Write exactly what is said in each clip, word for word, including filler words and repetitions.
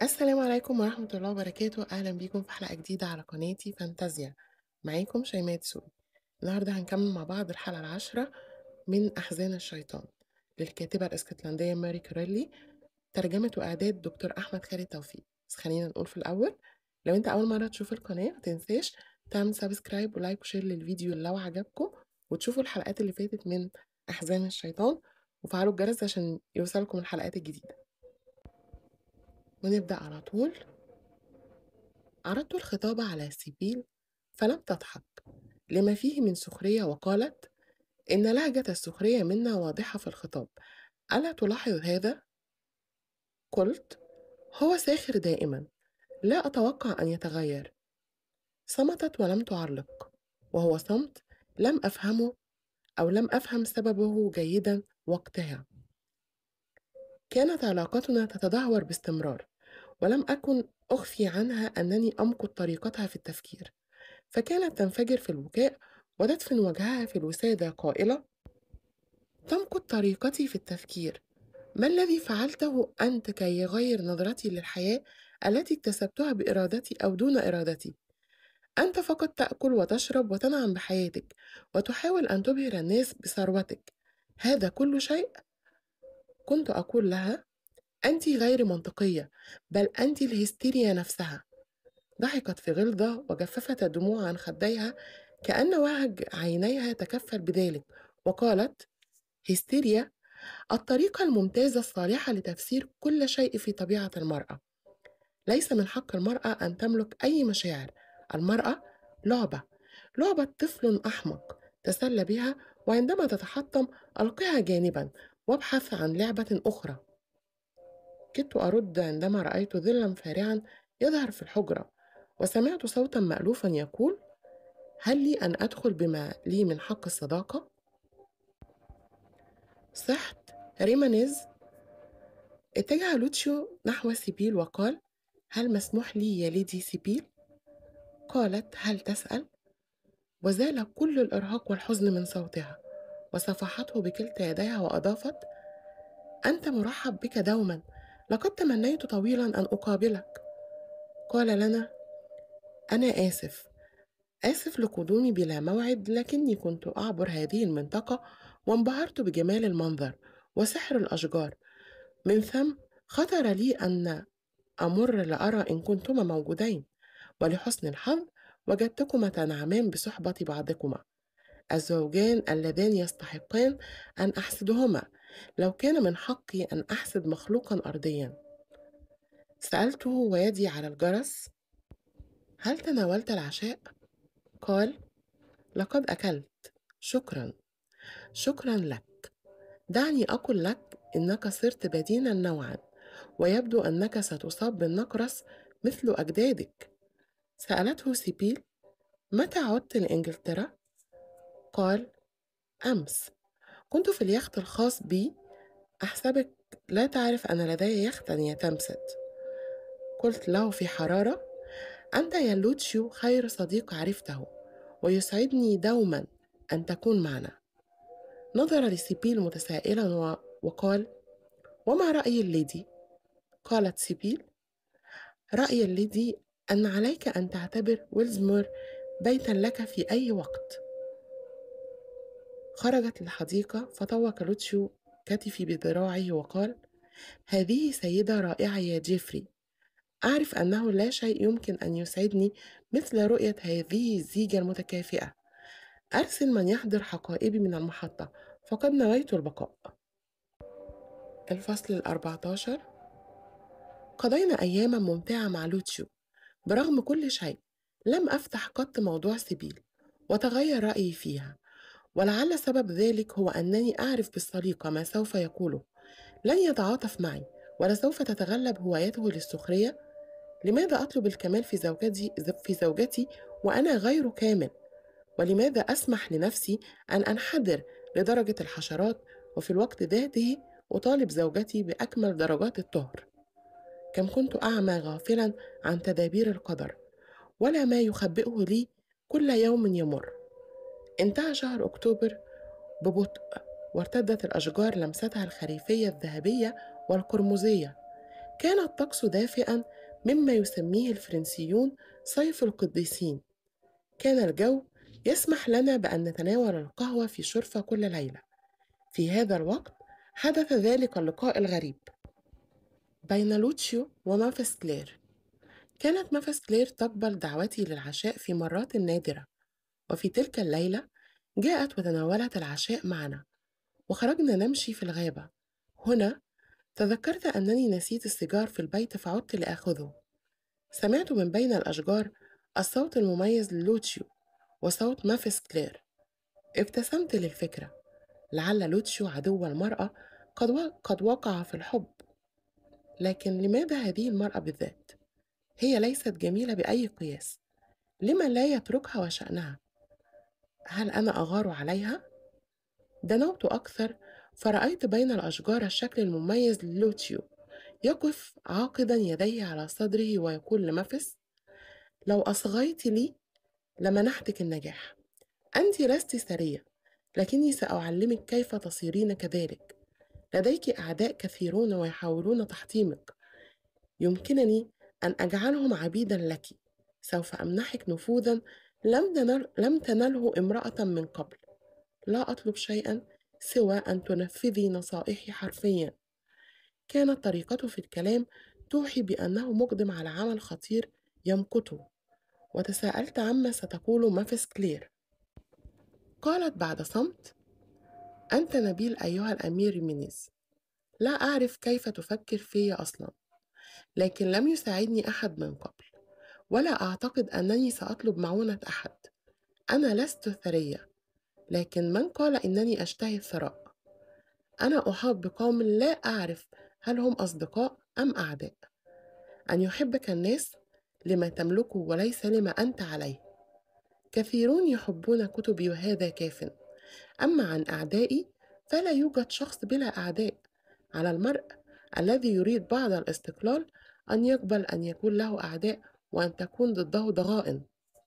السلام عليكم ورحمة الله وبركاته، أهلا بيكم في حلقة جديدة على قناتي فانتازيا. معاكم شيماء دسوقي. النهاردة هنكمل مع بعض الحلقة العاشرة من أحزان الشيطان للكاتبة الاسكتلندية ماري كوريلي، ترجمة وإعداد دكتور أحمد خالد توفيق. بس خلينا نقول في الأول، لو أنت أول مرة تشوف القناة متنساش تعمل سبسكرايب ولايك وشير للفيديو لو عجبكم، وتشوفوا الحلقات اللي فاتت من أحزان الشيطان، وفعلوا الجرس عشان يوصلكم الحلقات الجديدة. ونبدأ على طول. عرضت الخطاب على سيبيل فلم تضحك لما فيه من سخرية، وقالت: إن لهجة السخرية منا واضحة في الخطاب، ألا تلاحظ هذا؟ قلت: هو ساخر دائما، لا أتوقع أن يتغير. صمتت ولم تعلق، وهو صمت لم أفهمه أو لم أفهم سببه جيدا وقتها. كانت علاقتنا تتدهور باستمرار، ولم أكن أخفي عنها أنني أمقت طريقتها في التفكير، فكانت تنفجر في البكاء وتدفن وجهها في الوسادة قائلة: تمقت طريقتي في التفكير، ما الذي فعلته أنت كي يغير نظرتي للحياة التي اكتسبتها بإرادتي أو دون إرادتي؟ أنت فقط تأكل وتشرب وتنعم بحياتك، وتحاول أن تبهر الناس بثروتك، هذا كل شيء؟ كنت أقول لها: أنت غير منطقية، بل أنت الهستيريا نفسها. ضحكت في غلظة وجففت الدموع عن خديها كأن وهج عينيها تكفل بذلك، وقالت: هستيريا؟ الطريقة الممتازة الصالحة لتفسير كل شيء في طبيعة المرأة. ليس من حق المرأة أن تملك أي مشاعر. المرأة لعبة، لعبة طفل أحمق تسلى بها، وعندما تتحطم ألقها جانبا وابحث عن لعبة أخرى. كدت أرد عندما رأيت ظلا فارعا يظهر في الحجرة، وسمعت صوتا مألوفا يقول: هل لي أن أدخل بما لي من حق الصداقة؟ صحت ريمانيز. اتجه لوتشيو نحو سيبيل وقال: هل مسموح لي يا ليدي سيبيل؟ قالت: هل تسأل؟ وزال كل الإرهاق والحزن من صوتها، وصفحته بكلتا يديها وأضافت: أنت مرحب بك دوما، لقد تمنيت طويلا أن أقابلك. قال لنا: أنا آسف، آسف لقدومي بلا موعد، لكني كنت أعبر هذه المنطقة وانبهرت بجمال المنظر وسحر الأشجار، من ثم خطر لي أن أمر لأرى إن كنتما موجودين، ولحسن الحظ وجدتكما تنعمان بصحبة بعضكما، الزوجان اللذان يستحقان أن أحسدهما لو كان من حقي أن أحسد مخلوقا أرضيا. سألته ويدي على الجرس: هل تناولت العشاء؟ قال: لقد أكلت، شكرا. شكرا لك. دعني أقول لك إنك صرت بدينا نوعا، ويبدو أنك ستصاب بالنقرس مثل أجدادك. سألته سيبيل: متى عدت لإنجلترا؟ قال: أمس. كنت في اليخت الخاص بي. أحسبك لا تعرف أن لدي يختا يا تمست. قلت له في حرارة: أنت يا لوتشيو خير صديق عرفته، ويسعدني دوما أن تكون معنا. نظر لسيبيل متسائلا و... وقال: وما رأي الليدي؟ قالت سيبيل: رأي الليدي أن عليك أن تعتبر ويلزمور بيتا لك في أي وقت. خرجت للحديقة، فطوق لوتشيو كتفي بذراعه وقال: هذه سيدة رائعة يا جيفري، أعرف أنه لا شيء يمكن أن يسعدني مثل رؤية هذه الزيجة المتكافئة. أرسل من يحضر حقائبي من المحطة، فقد نويت البقاء. الفصل الأربعة عشر. قضينا أياما ممتعة مع لوتشيو. برغم كل شيء لم أفتح قط موضوع سيبيل، وتغير رأيي فيها، ولعل سبب ذلك هو أنني أعرف بالسليقة ما سوف يقوله. لن يتعاطف معي، ولسوف تتغلب هوايته للسخرية. لماذا أطلب الكمال في زوجتي في زوجتي وأنا غير كامل؟ ولماذا أسمح لنفسي أن أنحدر لدرجة الحشرات، وفي الوقت ذاته أطالب زوجتي بأكمل درجات الطهر؟ كم كنت أعمى غافلا عن تدابير القدر، ولا ما يخبئه لي كل يوم يمر. انتهى شهر أكتوبر ببطء، وارتدت الأشجار لمستها الخريفية الذهبية والقرمزية. كان الطقس دافئا، مما يسميه الفرنسيون صيف القديسين. كان الجو يسمح لنا بأن نتناول القهوة في شرفة كل ليلة. في هذا الوقت حدث ذلك اللقاء الغريب بين لوتشيو ومافيس كلير. كانت مافيس كلير تقبل دعوتي للعشاء في مرات نادرة، وفي تلك الليلة جاءت وتناولت العشاء معنا، وخرجنا نمشي في الغابة. هنا تذكرت أنني نسيت السيجار في البيت فعدت لآخذه. سمعت من بين الأشجار الصوت المميز للوتشيو وصوت مافيس كلير. ابتسمت للفكرة، لعل لوتشيو عدو المرأة قد و... قد وقع في الحب. لكن لماذا هذه المرأة بالذات؟ هي ليست جميلة بأي قياس. لما لا يتركها وشأنها؟ هل أنا أغار عليها؟ دنوت أكثر، فرأيت بين الأشجار الشكل المميز للوتشيو يقف عاقدا يديه على صدره ويقول لمافيس: لو أصغيت لي لمنحتك النجاح. أنت لست سرية، لكني سأعلمك كيف تصيرين كذلك. لديك أعداء كثيرون ويحاولون تحطيمك. يمكنني أن أجعلهم عبيدا لك. سوف أمنحك نفوذا لم تنل لم تنله امرأة من قبل. لا أطلب شيئا سوى أن تنفذي نصائحي حرفيا. كانت طريقته في الكلام توحي بأنه مقدم على عمل خطير يمقته. وتساءلت عما ستقول مافيس كلير. قالت بعد صمت: أنت نبيل أيها الأمير مينيز. لا أعرف كيف تفكر في أصلا، لكن لم يساعدني أحد من قبل، ولا أعتقد أنني سأطلب معونة أحد. أنا لست ثرية، لكن من قال إنني أشتهي الثراء؟ أنا أحاط بقوم لا أعرف هل هم أصدقاء أم أعداء. أن يحبك الناس لما تملكه وليس لما أنت عليه. كثيرون يحبون كتبي وهذا كاف. أما عن أعدائي فلا يوجد شخص بلا أعداء. على المرء الذي يريد بعض الاستقلال أن يقبل أن يكون له أعداء وأن تكون ضده ضغائن.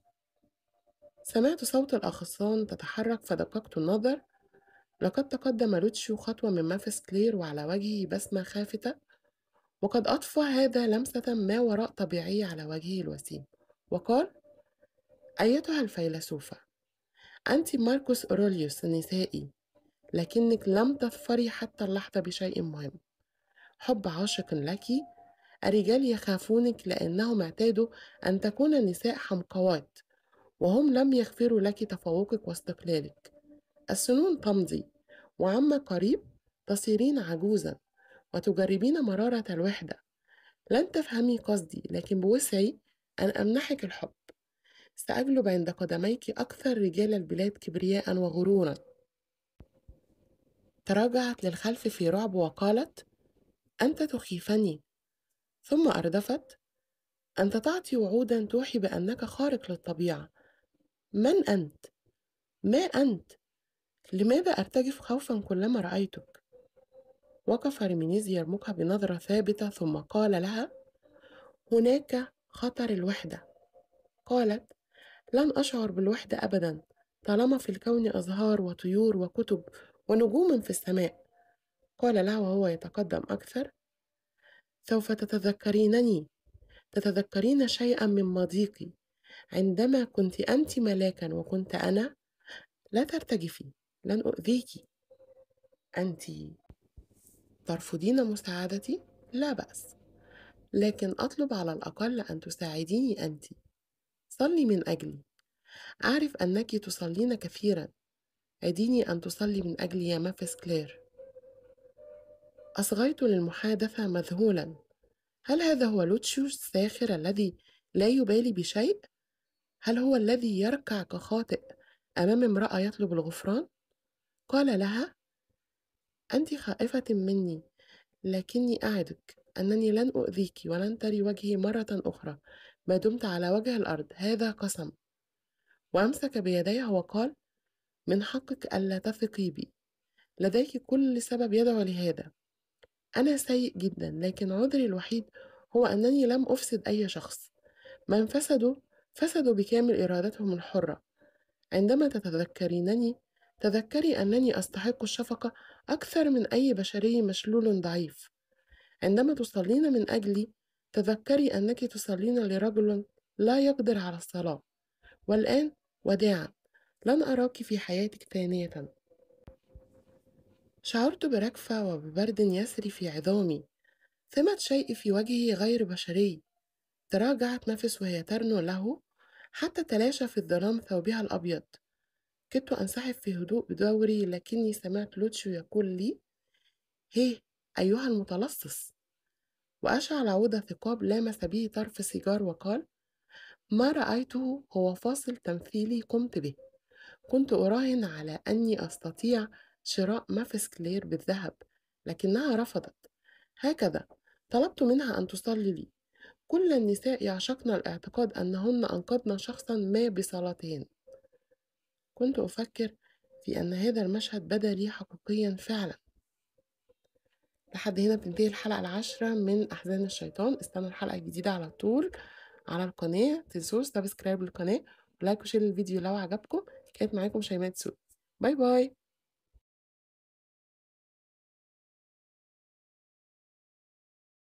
سمعت صوت الأغصان تتحرك فدققت النظر. لقد تقدم لوتشيو خطوة من مافيس كلير وعلى وجهه بسمة خافتة، وقد أضفى هذا لمسة ما وراء طبيعية على وجهه الوسيم، وقال: أيتها الفيلسوفة، أنت ماركوس أوروليوس النسائي، لكنك لم تظفري حتى اللحظة بشيء مهم: حب عاشق لك. الرجال يخافونك لأنهم اعتادوا أن تكون النساء حمقوات، وهم لم يغفروا لك تفوقك واستقلالك. السنون تمضي، وعما قريب تصيرين عجوزا وتجربين مرارة الوحدة. لن تفهمي قصدي، لكن بوسعي أن أمنحك الحب. سأجلب عند قدميك أكثر رجال البلاد كبرياء وغرورا. تراجعت للخلف في رعب وقالت: أنت تخيفني. ثم أردفت: أنت تعطي وعودا توحي بأنك خارق للطبيعة. من أنت؟ ما أنت؟ لماذا أرتجف خوفا كلما رأيتك؟ وقف ريمينيز يرمقها بنظرة ثابتة ثم قال لها: هناك خطر الوحدة. قالت: لن أشعر بالوحدة أبدا طالما في الكون أزهار وطيور وكتب ونجوم في السماء. قال لها وهو يتقدم أكثر: سوف تتذكرينني، تتذكرين شيئا من ماضيك عندما كنت أنت ملاكا وكنت أنا. لا ترتجفي، لن أؤذيك. أنت ترفضين مساعدتي؟ لا بأس، لكن أطلب على الأقل أن تساعديني أنت. صلي من أجلي. أعرف أنك تصلين كثيرا. عديني أن تصلي من أجلي يا مافيس كلير. أصغيت للمحادثة مذهولا. هل هذا هو لوتشيو الساخر الذي لا يبالي بشيء؟ هل هو الذي يركع كخاطئ أمام امرأة يطلب الغفران؟ قال لها: أنت خائفة مني، لكني أعدك أنني لن أؤذيك ولن تري وجهي مرة أخرى ما دمت على وجه الأرض. هذا قسم. وأمسك بيديها وقال: من حقك ألا تثقي بي. لديك كل سبب يدعو لهذا. أنا سيء جدا، لكن عذري الوحيد هو أنني لم أفسد أي شخص. من فسدوا فسدوا بكامل إرادتهم الحرة. عندما تتذكرينني تذكري أنني أستحق الشفقة أكثر من أي بشري مشلول ضعيف. عندما تصلين من أجلي تذكري أنك تصلين لرجل لا يقدر على الصلاة. والآن وداعًا، لن أراكِ في حياتِك ثانيةً. شعرت برجفة وببرد يسري في عظامي، ثمة شيء في وجهي غير بشري. تراجعت نفس وهي ترنو له حتى تلاشى في الظلام ثوبها الأبيض. كدت أنسحب في هدوء بدوري لكني سمعت لوتشيو يقول لي: هيه أيها المتلصص. وأشعل عود ثقاب لامس به طرف سيجار وقال: ما رأيته هو فاصل تمثيلي قمت به. كنت أراهن على أني أستطيع شراء مافيس كلير بالذهب، لكنها رفضت. هكذا طلبت منها أن تصلي لي. كل النساء يعشقن الاعتقاد أنهن أنقذن شخصا ما بصلاتهن. كنت أفكر في أن هذا المشهد بدا لي حقيقيا فعلا. لحد هنا بتنتهي الحلقة العاشرة من أحزان الشيطان. استنوا الحلقة الجديدة على طول على القناة. متنسوش سبسكرايب للقناة ولايك وشير الفيديو لو عجبكم. كانت معاكم شيماء دسوقي. باي باي.